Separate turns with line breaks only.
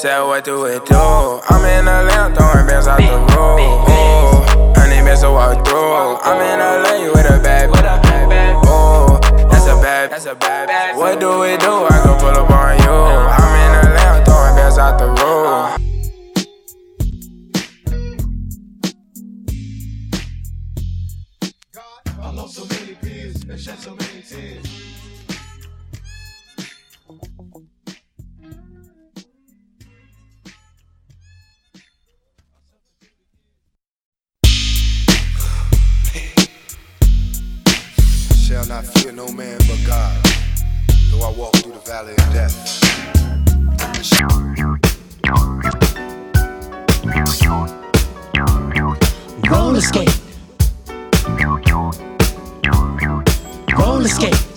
Said what do it do? I'm in the lamp throwing bands out the roof. Honey bands to walk through. I'm in LA with a bad. Oh, that's a bad. What do we do? I can pull up on you. I'm in the lamp throwing bands out the roof.
I lost so many peers and shed so many tears. Shall not fear no man but God, though I walk through the valley of death.
Roller skate. Roller skate.